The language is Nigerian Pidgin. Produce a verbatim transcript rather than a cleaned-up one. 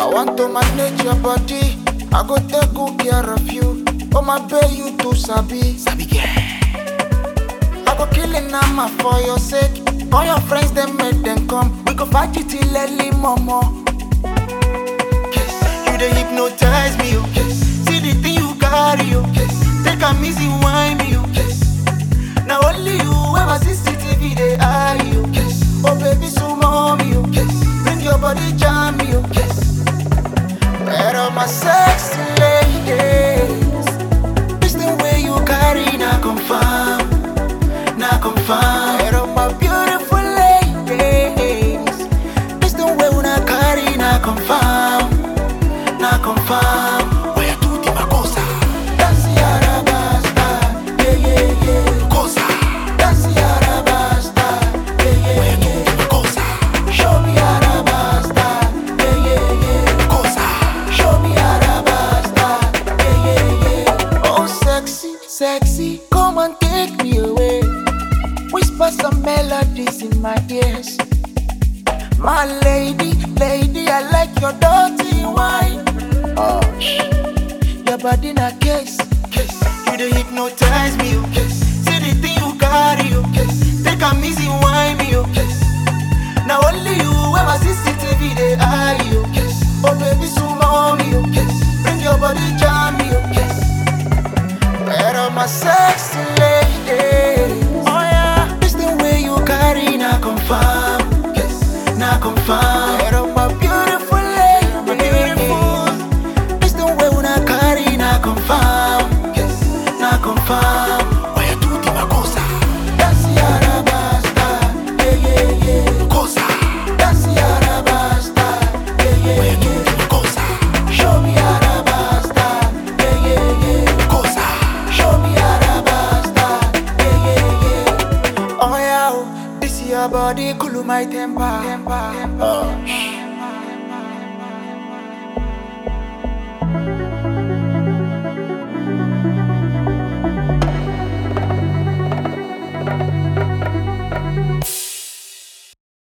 want to manage your body, I go take good care of you. Oh my baby, you too sabi. Sabi girl. I go kill a nama for your sake. All your friends, them make them come. We go fight it till early momo. Yes. You dey hypnotize me, oh. Yes. See the thing you carry, oh. Yes. Take a easy wine me, oh. Yes. Now only you ever C C T V they eye you. Yes. Oh baby, so mommy, oh. Yes. Bring your body jam me, oh. Yes. Better my sexy ladies. This the way you carry, now confirm, now confirm. Better my beautiful ladies. This the way una carry, now confirm, now confirm. Oya tuti makosa, Dance Arabasta, yeah yeah yeah. kosa. Dance Arabasta, yeah yeah Oya yeah. tuti makosa, Show me Arabasta, yeah yeah yeah. kosa. Show me Arabasta, yeah yeah yeah. Oh sexy, sexy, come and take me away. Whisper some melodies in my ears. My lady, lady, I like your dirty wine. Oh, shh. Your body na case, Yes, you dey hypnotize me, oh. case, See the thing you carry, oh. case, Take a easy wine me, oh. case, Now only you ever C C T V they eye you. case, Oh baby, so mommy, oh. case, Bring your body jam me, oh. case. Better my sexy ladies. Oh yeah, This the way you carry, now confirm, case. now confirm. Better my beautiful My lady. beautiful. This the way una carry, now confirm, Case. now confirm. Oya tuti makosa, Dance Arabasta, yeah yeah yeah. kosa. Dance Arabasta, yeah yeah Oya yeah. tuti makosa, Show me Arabasta, yeah yeah yeah. kosa. Show me Arabasta, yeah yeah yeah. Oh yeah, oh, this your body, cool my temper. temper. Oh,